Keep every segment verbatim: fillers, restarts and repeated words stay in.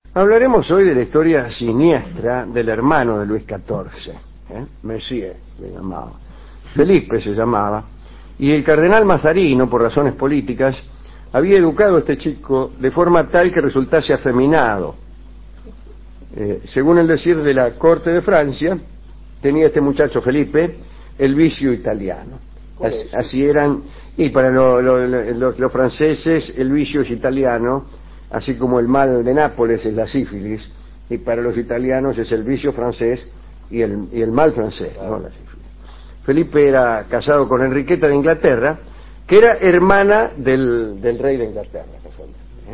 Hablaremos hoy de la historia siniestra del hermano de Luis catorce, ¿eh? Messier le llamaba, Felipe se llamaba, y el cardenal Mazarino, por razones políticas, había educado a este chico de forma tal que resultase afeminado. Eh, según el decir de la corte de Francia, tenía este muchacho Felipe el vicio italiano. Así, así eran, y para lo, lo, lo, los franceses el vicio es italiano, así como el mal de Nápoles es la sífilis, y para los italianos es el vicio francés y el, y el mal francés, ¿no? La sífilis. Felipe era casado con Enriqueta de Inglaterra, que era hermana del, del rey de Inglaterra. ¿eh?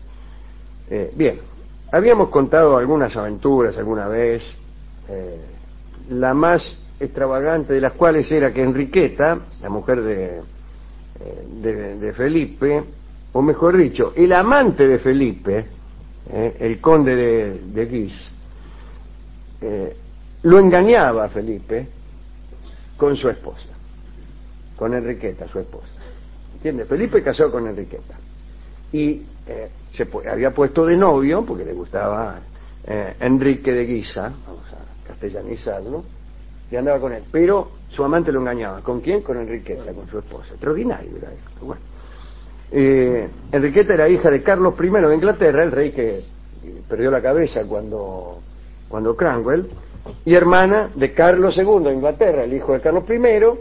Eh, bien, habíamos contado algunas aventuras alguna vez, eh, la más extravagante de las cuales era que Enriqueta, la mujer de, de, de Felipe, o mejor dicho, el amante de Felipe, eh, el conde de, de Guise, eh, lo engañaba a Felipe con su esposa, con Enriqueta, su esposa. ¿Entiendes? Felipe casó con Enriqueta y eh, se había puesto de novio porque le gustaba eh, Enrique de Guisa, vamos a castellanizarlo, y andaba con él, pero su amante lo engañaba. ¿Con quién? Con Enriqueta, con su esposa. Extraordinario era esto. Bueno, eh, Enriqueta era hija de Carlos primero de Inglaterra, el rey que perdió la cabeza cuando cuando Cromwell, y hermana de Carlos segundo de Inglaterra, el hijo de Carlos primero,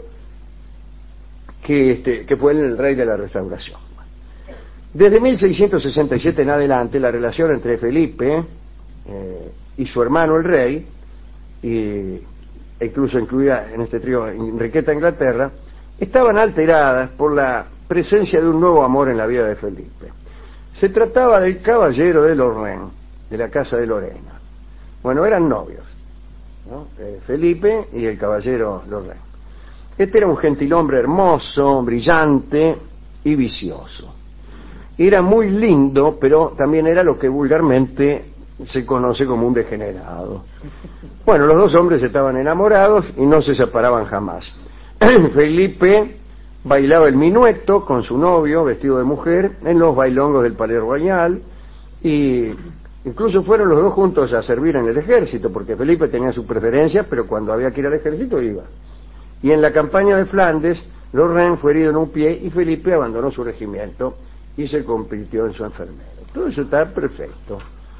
que, este, que fue el rey de la Restauración. Desde mil seiscientos sesenta y siete en adelante, la relación entre Felipe eh, y su hermano el rey, y incluso incluida en este trío Enriqueta de Inglaterra, estaban alteradas por la presencia de un nuevo amor en la vida de Felipe. Se trataba del caballero de Lorraine, de la casa de Lorena. Bueno, eran novios, ¿no? eh, Felipe y el caballero Lorraine. Este era un gentilhombre hermoso, brillante y vicioso. Era muy lindo, pero también era lo que vulgarmente se conoce como un degenerado. Bueno, los dos hombres estaban enamorados y no se separaban jamás. Felipe bailaba el minueto con su novio, vestido de mujer, en los bailongos del Palais Royal, y incluso fueron los dos juntos a servir en el ejército, porque Felipe tenía su preferencia, pero cuando había que ir al ejército iba. Y en la campaña de Flandes, Lorraine fue herido en un pie y Felipe abandonó su regimiento y se convirtió en su enfermero. Todo eso está perfecto.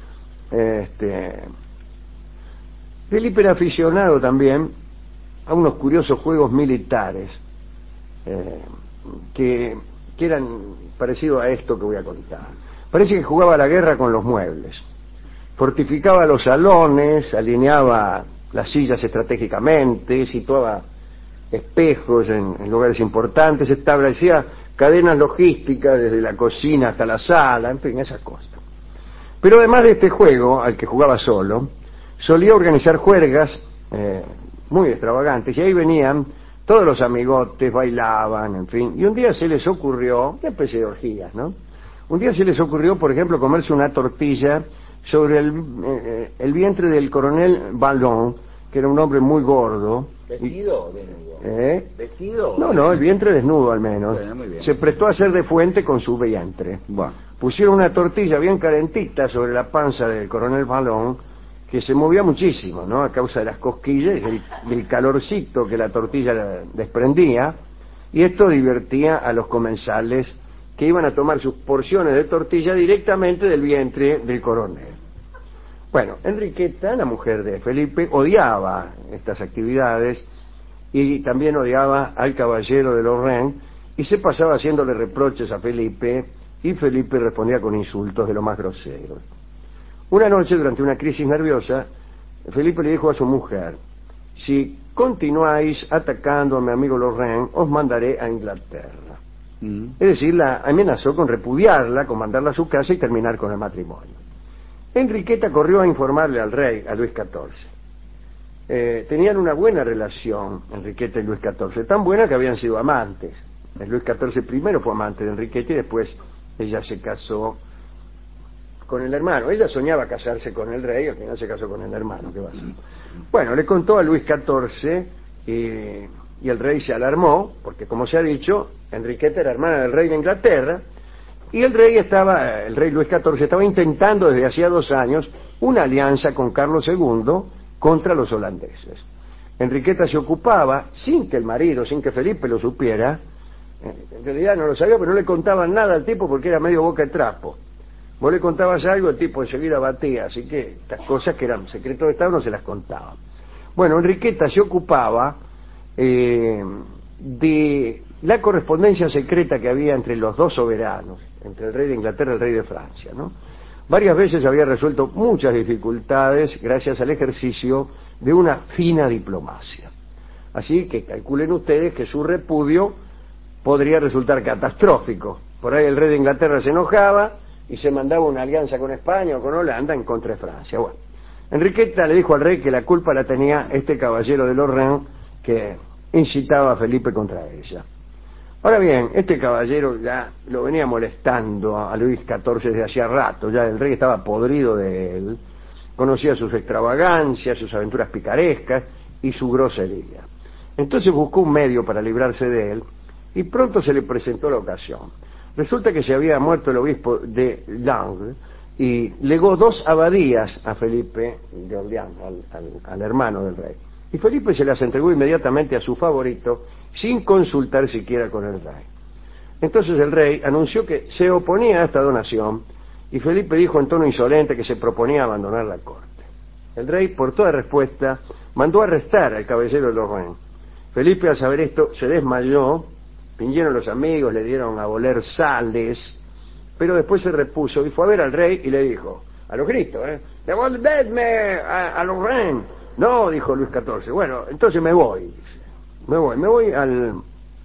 Este, Felipe era aficionado también a unos curiosos juegos militares eh, que, que eran parecidos a esto que voy a contar. Parece que jugaba a la guerra con los muebles, fortificaba los salones, alineaba las sillas estratégicamente, situaba espejos en, en lugares importantes, establecía cadenas logísticas desde la cocina hasta la sala, en fin, esas cosas. Pero además de este juego, al que jugaba solo, solía organizar juergas eh, muy extravagantes, y ahí venían todos los amigotes, bailaban, en fin, y un día se les ocurrió, qué especie de orgías, ¿no? Un día se les ocurrió, por ejemplo, comerse una tortilla sobre el, eh, el vientre del coronel Vallon, que era un hombre muy gordo. ¿Vestido o desnudo? ¿Eh? ¿Vestido? No, no, el vientre desnudo al menos. Bueno, muy bien. Se prestó a hacer de fuente con su vientre. Bueno. Pusieron una tortilla bien calentita sobre la panza del coronel Vallon, que se movía muchísimo, ¿no? A causa de las cosquillas y del, del calorcito que la tortilla desprendía, y esto divertía a los comensales que iban a tomar sus porciones de tortilla directamente del vientre del coronel. Bueno, Enriqueta, la mujer de Felipe, odiaba estas actividades y también odiaba al caballero de Lorraine, y se pasaba haciéndole reproches a Felipe, y Felipe respondía con insultos de lo más groseros. Una noche, durante una crisis nerviosa, Felipe le dijo a su mujer: si continuáis atacando a mi amigo Lorraine, os mandaré a Inglaterra. Mm. Es decir, la amenazó con repudiarla, con mandarla a su casa y terminar con el matrimonio. Enriqueta corrió a informarle al rey, a Luis catorce. Eh, tenían una buena relación, Enriqueta y Luis catorce, tan buena que habían sido amantes. El Luis catorce primero fue amante de Enriqueta y después ella se casó con el hermano. Ella soñaba casarse con el rey, al final se casó con el hermano. ¿Qué va a hacer? Bueno, le contó a Luis catorce y, y el rey se alarmó, porque como se ha dicho, Enriqueta era hermana del rey de Inglaterra, Y el rey estaba, el rey Luis catorce estaba intentando desde hacía dos años una alianza con Carlos segundo contra los holandeses. Enriqueta se ocupaba, sin que el marido, sin que Felipe lo supiera, en realidad no lo sabía, pero no le contaban nada al tipo porque era medio boca de trapo. Vos le contabas algo, el tipo enseguida batía, así que estas cosas que eran secretos de Estado no se las contaban. Bueno, Enriqueta se ocupaba eh, de la correspondencia secreta que había entre los dos soberanos, entre el rey de Inglaterra y el rey de Francia, ¿no? Varias veces había resuelto muchas dificultades gracias al ejercicio de una fina diplomacia. Así que calculen ustedes que su repudio podría resultar catastrófico. Por ahí el rey de Inglaterra se enojaba y se mandaba una alianza con España o con Holanda en contra de Francia. Bueno, Enriqueta le dijo al rey que la culpa la tenía este caballero de Lorraine que incitaba a Felipe contra ella. Ahora bien, este caballero ya lo venía molestando a Luis catorce desde hacía rato, ya el rey estaba podrido de él, conocía sus extravagancias, sus aventuras picarescas y su grosería. Entonces buscó un medio para librarse de él y pronto se le presentó la ocasión. Resulta que se había muerto el obispo de Langres y legó dos abadías a Felipe de Orleans, al, al, al hermano del rey. Y Felipe se las entregó inmediatamente a su favorito sin consultar siquiera con el rey. Entonces el rey anunció que se oponía a esta donación y Felipe dijo en tono insolente que se proponía abandonar la corte. El rey, por toda respuesta, mandó arrestar al caballero de Lorraine. Felipe, al saber esto, se desmayó, vinieron los amigos, le dieron a oler sales, pero después se repuso y fue a ver al rey y le dijo, a los gritos, ¿eh? ¡Devolvedme a, a Lorraine! No, dijo Luis catorce, bueno, entonces me voy. Me voy, me voy al,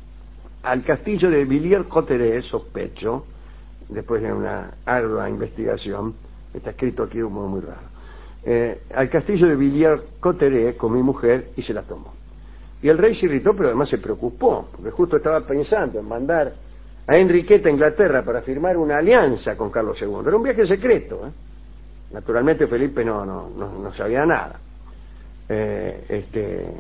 al castillo de Villiers-Cotterêts, sospecho, después de una ardua investigación, está escrito aquí de un modo muy raro, eh, al castillo de Villiers-Cotterêts con mi mujer y se la tomó. Y el rey se irritó, pero además se preocupó, porque justo estaba pensando en mandar a Enriqueta a Inglaterra para firmar una alianza con Carlos segundo. Era un viaje secreto, ¿eh? Naturalmente Felipe no, no, no, no sabía nada. Eh, este...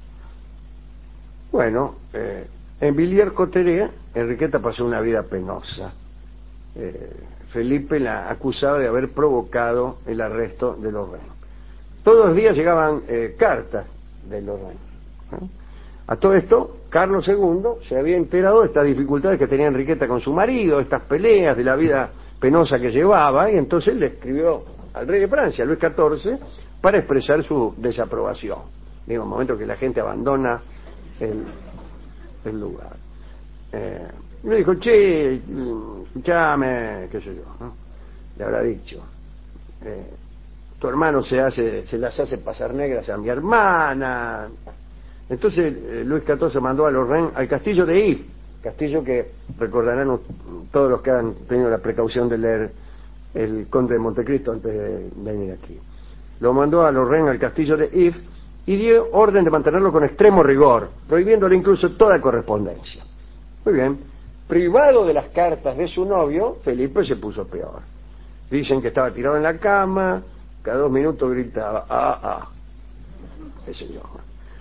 Bueno, eh, en Villiers-Cotterêts, Enriqueta pasó una vida penosa. Eh, Felipe la acusaba de haber provocado el arresto de Lorraine. Todos los días llegaban eh, cartas de Lorraine. ¿eh? A todo esto, Carlos segundo se había enterado de estas dificultades que tenía Enriqueta con su marido, estas peleas, de la vida penosa que llevaba, y entonces le escribió al rey de Francia, Luis catorce, para expresar su desaprobación. Digo, un momento que la gente abandona el, el lugar. Eh, y le dijo, che, escuchame, qué sé yo, ¿no? Le habrá dicho, eh, tu hermano se hace, se las hace pasar negras a mi hermana. Entonces eh, Luis catorce mandó a Lorraine al castillo de If, castillo que recordarán todos los que han tenido la precaución de leer El Conde de Montecristo antes de venir aquí. Lo mandó a Lorraine al castillo de If y dio orden de mantenerlo con extremo rigor, prohibiéndole incluso toda correspondencia. Muy bien, privado de las cartas de su novio, Felipe se puso peor. Dicen que estaba tirado en la cama, cada dos minutos gritaba, ah, ah, qué sé yo.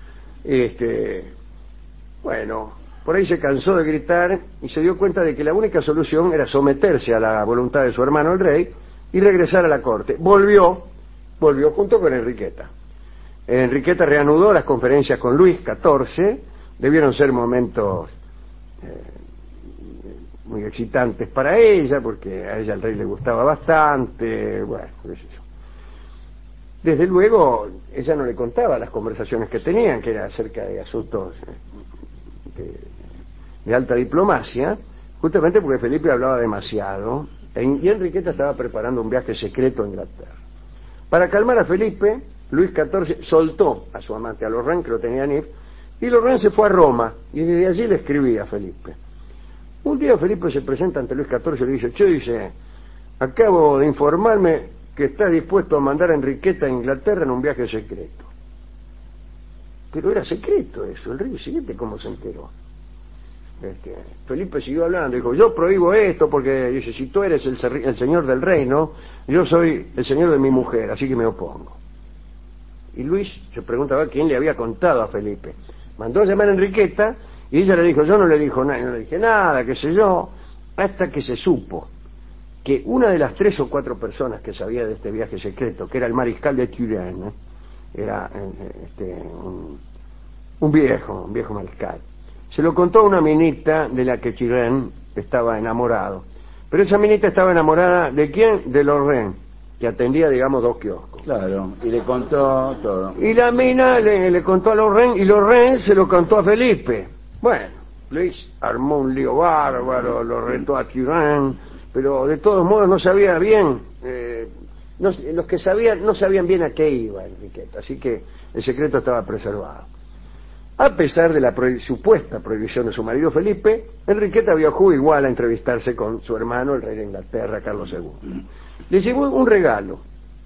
Este, bueno, por ahí se cansó de gritar y se dio cuenta de que la única solución era someterse a la voluntad de su hermano el rey y regresar a la corte. Volvió, volvió junto con Enriqueta. Enriqueta reanudó las conferencias con Luis catorce, debieron ser momentos eh, muy excitantes para ella, porque a ella el rey le gustaba bastante, bueno, qué sé yo. Desde luego, ella no le contaba las conversaciones que tenían, que eran acerca de asuntos de, de alta diplomacia, justamente porque Felipe hablaba demasiado, y Enriqueta estaba preparando un viaje secreto a Inglaterra. Para calmar a Felipe, Luis catorce soltó a su amante, a Lorraine, que lo tenía en If, y Lorraine se fue a Roma, y desde allí le escribía a Felipe. Un día Felipe se presenta ante Luis catorce y le dice, che, dice, acabo de informarme que está dispuesto a mandar a Enriqueta a Inglaterra en un viaje secreto. Pero era secreto eso, el rey siguiente cómo se enteró. Este, Felipe siguió hablando, dijo, yo prohíbo esto porque, dice, si tú eres el, el señor del reino, yo soy el señor de mi mujer, así que me opongo. Y Luis se preguntaba quién le había contado a Felipe. Mandó a llamar a Enriqueta y ella le dijo, yo no le dijo nada, no le dije nada, qué sé yo, hasta que se supo que una de las tres o cuatro personas que sabía de este viaje secreto, que era el mariscal de Turenne, era eh, este, un, un viejo, un viejo mariscal, se lo contó a una minita de la que Turenne estaba enamorado. Pero esa minita estaba enamorada ¿de quién? De Lorraine, que atendía, digamos, dos kioscos. Claro, y le contó todo. Y la mina le, le contó a Lorraine, y Lorraine se lo contó a Felipe. Bueno, Luis armó un lío bárbaro, lo retó a Turenne, pero de todos modos no sabía bien, eh, no, los que sabían no sabían bien a qué iba Enriqueta, así que el secreto estaba preservado. A pesar de la prohib- supuesta prohibición de su marido Felipe, Enriqueta viajó igual a entrevistarse con su hermano, el rey de Inglaterra, Carlos segundo. Le llevó un regalo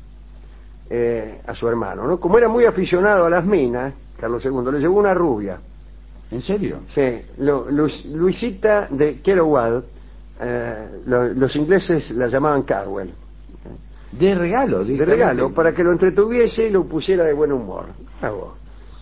eh, a su hermano, ¿no? Como era muy aficionado a las minas, Carlos segundo le llevó una rubia. ¿En serio? Sí, lo, Lu- Luisita de Kettlewell, eh, lo, los ingleses la llamaban Carwell. De regalo, De regalo, para que lo entretuviese y lo pusiera de buen humor. Ah, vos.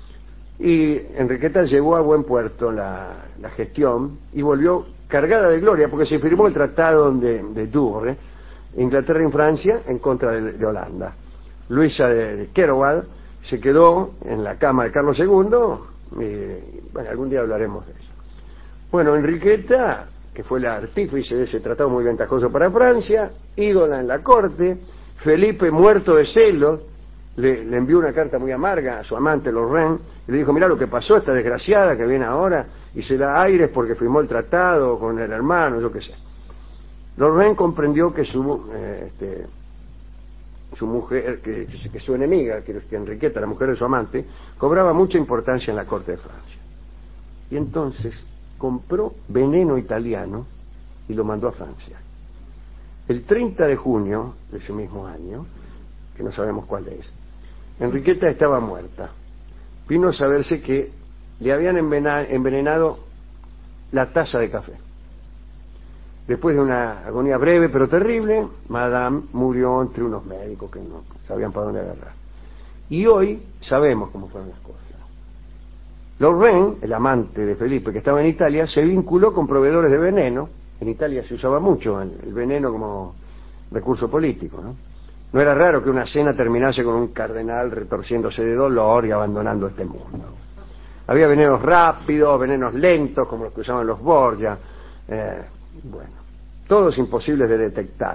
Y Enriqueta llevó a buen puerto la, la gestión y volvió cargada de gloria porque se firmó el tratado de, de Douvres, Inglaterra y Francia en contra de, de Holanda. Luisa de, de Kettlewell se quedó en la cama de Carlos segundo y, bueno, algún día hablaremos de eso. Bueno, Enriqueta, que fue la artífice de ese tratado muy ventajoso para Francia, ídola en la corte, Felipe, muerto de celos, le, le envió una carta muy amarga a su amante Lorraine y le dijo: mirá lo que pasó, esta desgraciada que viene ahora y se da aires porque firmó el tratado con el hermano, yo qué sé. Lorraine comprendió que su eh, este, su mujer, que, que su enemiga, que, que Enriqueta, la mujer de su amante, cobraba mucha importancia en la corte de Francia. Y entonces compró veneno italiano y lo mandó a Francia. El treinta de junio de ese mismo año, que no sabemos cuál es, Enriqueta estaba muerta. Vino a saberse que le habían envenenado la taza de café. Después de una agonía breve pero terrible, Madame murió entre unos médicos que no sabían para dónde agarrar. Y hoy sabemos cómo fueron las cosas. Lorraine, el amante de Felipe que estaba en Italia, se vinculó con proveedores de veneno. En Italia se usaba mucho el, el veneno como recurso político, ¿no? No era raro que una cena terminase con un cardenal retorciéndose de dolor y abandonando este mundo. Había venenos rápidos, venenos lentos, como los que usaban los Borgia. Eh, bueno, todos imposibles de detectar.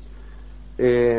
Eh,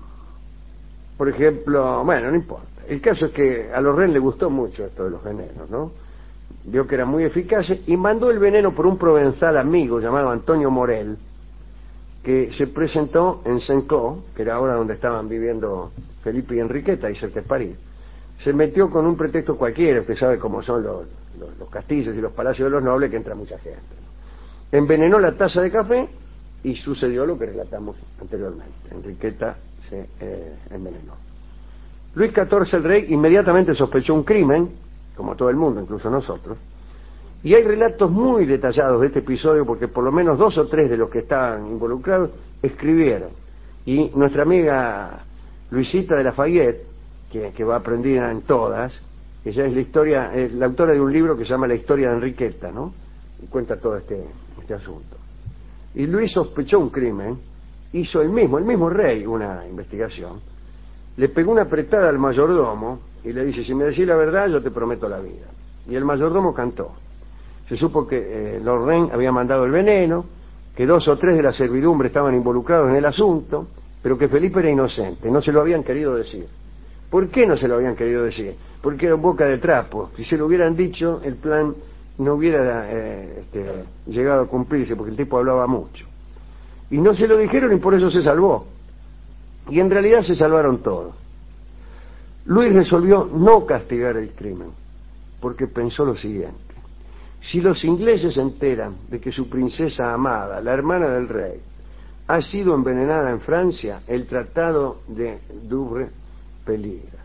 por ejemplo, bueno, no importa. El caso es que a Lorraine le gustó mucho esto de los venenos, ¿no? Vio que eran muy eficaces y mandó el veneno por un provenzal amigo llamado Antonio Morel, que se presentó en Saint-Cloud, que era ahora donde estaban viviendo Felipe y Enriqueta, y cerca de París. Se metió con un pretexto cualquiera, usted sabe cómo son los, los, los castillos y los palacios de los nobles, que entra mucha gente. Envenenó la taza de café y sucedió lo que relatamos anteriormente. Enriqueta se eh, envenenó. Luis catorce, el rey, inmediatamente sospechó un crimen, como todo el mundo, incluso nosotros, y hay relatos muy detallados de este episodio porque por lo menos dos o tres de los que estaban involucrados escribieron. Y nuestra amiga Luisita de Lafayette, que, que va aprendida en todas, ella es la historia, es la autora de un libro que se llama La historia de Enriqueta, ¿no? Y cuenta todo este, este asunto. Y Luis sospechó un crimen, hizo el mismo, el mismo rey, una investigación, le pegó una apretada al mayordomo y le dice: si me decís la verdad yo te prometo la vida. Y el mayordomo cantó. Se supo que eh, Lorraine había mandado el veneno, que dos o tres de la servidumbre estaban involucrados en el asunto, pero que Felipe era inocente, no se lo habían querido decir. ¿Por qué no se lo habían querido decir? Porque era boca de trapo. Si se lo hubieran dicho, el plan no hubiera eh, este, llegado a cumplirse, porque el tipo hablaba mucho. Y no se lo dijeron y por eso se salvó. Y en realidad se salvaron todos. Luis resolvió no castigar el crimen, porque pensó lo siguiente: si los ingleses se enteran de que su princesa amada, la hermana del rey, ha sido envenenada en Francia, el tratado de Douvres peligra.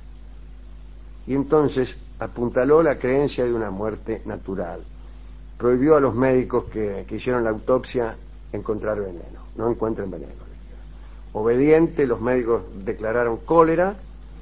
Y entonces apuntaló la creencia de una muerte natural. Prohibió a los médicos que, que hicieron la autopsia encontrar veneno. No encuentren veneno. Obediente, los médicos declararon cólera.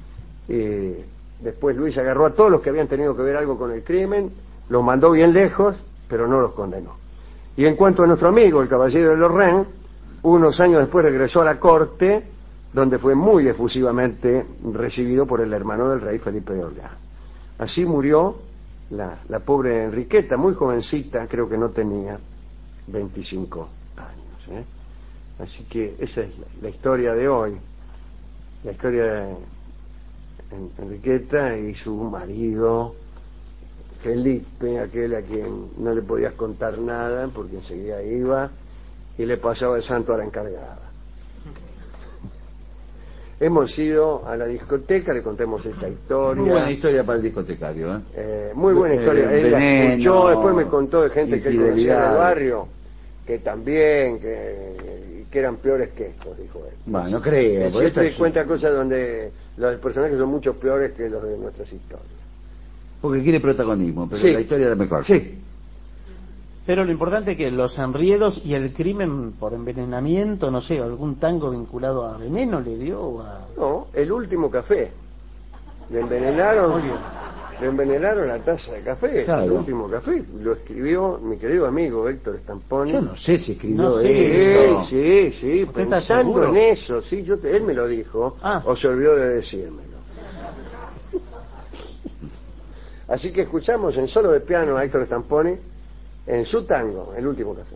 Y después Luis agarró a todos los que habían tenido que ver algo con el crimen, los mandó bien lejos, pero no los condenó. Y en cuanto a nuestro amigo, el caballero de Lorraine, Unos años después regresó a la corte, donde fue muy efusivamente recibido por el hermano del rey, Felipe de Orleans. Así murió la, la pobre Enriqueta, muy jovencita, creo que no tenía veinticinco años. ¿eh? Así que esa es la, la historia de hoy, la historia de Enriqueta y su marido Felipe, aquel a quien no le podías contar nada porque enseguida iba y le pasaba el santo a la encargada. Hemos ido a la discoteca, le contemos esta historia. Muy buena historia para el discotecario, ¿eh? Eh, muy buena historia. Eh, Él la veneno, escuchó, después me contó de gente que él conocía infidelidad. del barrio, que también, que, que eran peores que estos, dijo él. Bueno, no creo. Él por siempre esto cuenta sí. cosas donde los personajes son mucho peores que los de nuestras historias. Porque quiere protagonismo, pero Sí. la historia era mejor. Sí. Pero lo importante es que los enriedos y el crimen por envenenamiento, no sé, algún tango vinculado a veneno le dio o a... No, el último café. Le envenenaron, Muy bien. le envenenaron la taza de café, Claro. el último café. Lo escribió mi querido amigo Héctor Stamponi. Yo no sé si escribió No sé. esto. Sí, sí, sí, ¿Usted está pensando seguro? en eso, sí, yo te- él me lo dijo, Ah. o se olvidó de decírmelo. Así que escuchamos en solo de piano a Héctor Stamponi en su tango, El último café.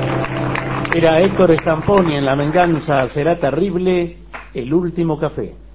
Era Héctor Stamponi en La venganza será terrible, El último café.